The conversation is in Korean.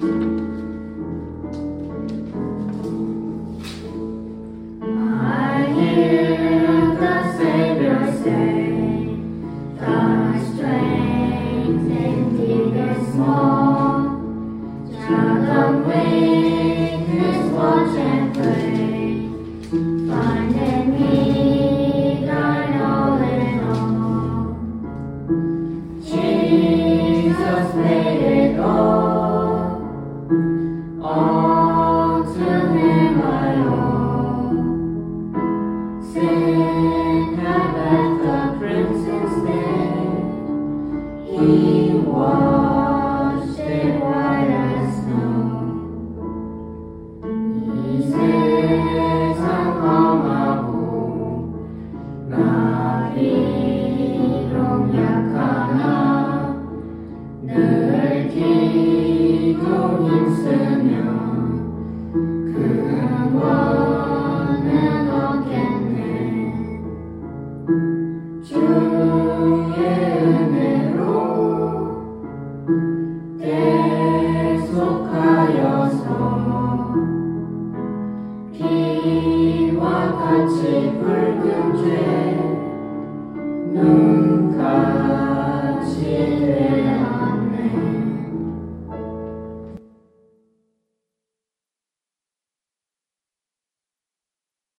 He washed it white as snow. 이 세상 험하고 나 비록 약하나 늘 기도 힘쓰며 근원은 얻겠네.